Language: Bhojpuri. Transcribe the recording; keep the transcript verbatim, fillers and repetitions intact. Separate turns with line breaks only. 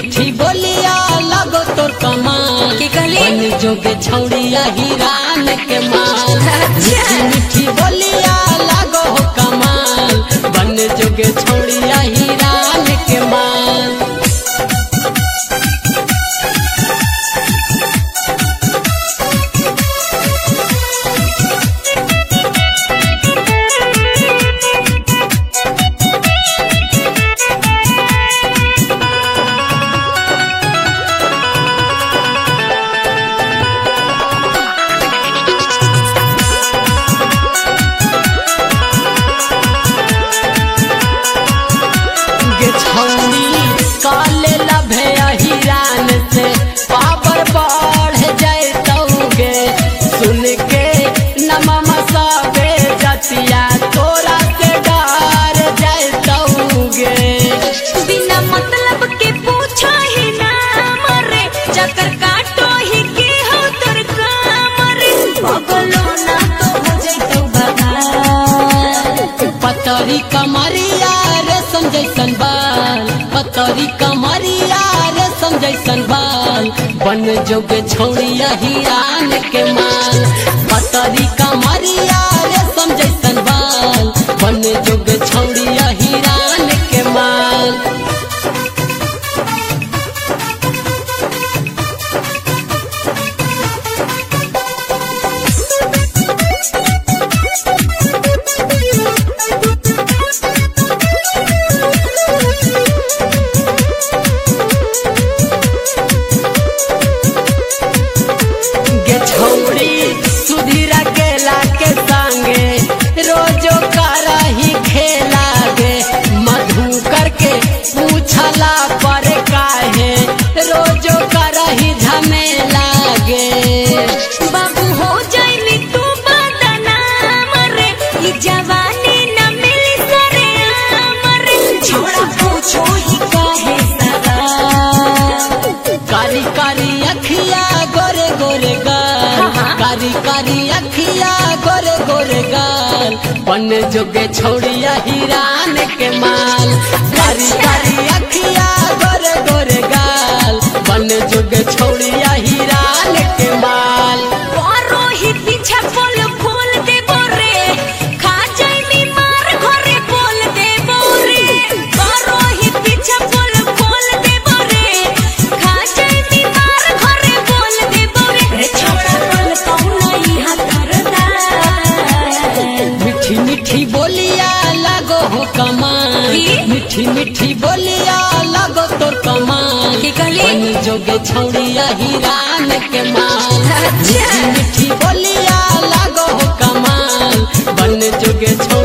मीठी बोलिया लगो तोर कमाल
की कहली?
बन जोगे छौड़िया हिरान के माल। मीठी मीठी बोलिया लगो हो कमाल बन जोगे छौड़िया हिरान के माल। काले लभे हिरान से पावर बढ़ जाए सुन के नमम सबे जतिया तोरा से डर जाए
बिना मतलब के पूछा ही ना मरे चक्कर काटो ही के हो तोर काम रे पगलो ना तो हो जैतो बगाल।
पतरी कमरिया रे समझैसन बाल पतरी कमरिया रे समझैसन बाल बन जोगे छौड़िया हिरान के माल। पतरी कमरिया रे समझैसन बाल बन जोगे छौड़िया हिरान के माल। सुधीरा केला के संगे रोजो करही खेला गे मधु करके पूछला पर काहे रोजो करही झमेला गे।
बाबू हो जाइली तू बदनाम रे ई जवानी न मिली सरे हमरे छोड़ा पूछो ही काहे सदा।
कारी कारी अखिया गोरे गोरे गाल कारी कारी अखिया गोरे गोरे गाल बन जोगे छौड़िया हिरान के माल। कारी कारी अखिया गोरे गोरे गाल बन जोगे छौड़िया हिरान के माल।
औरो ही पीछे बोल खोल दे बोरे खा जाइली मार घरे बोल दे बोरे औरो ही पीछे बोल खोल दे बोरे खा जाइली मार घरे बोल दे बोरे रे छोड़ा बोल कौन यहाँ करदा।
मीठी मीठी बोलिया लगो हो कमाल मीठी मीठी बोलिया लगो तोर कमाल
की कहली?
बन जोगे छौड़िया हिरान के माल। मीठी मीठी बोलिया लगो हो कमाल बन जोगे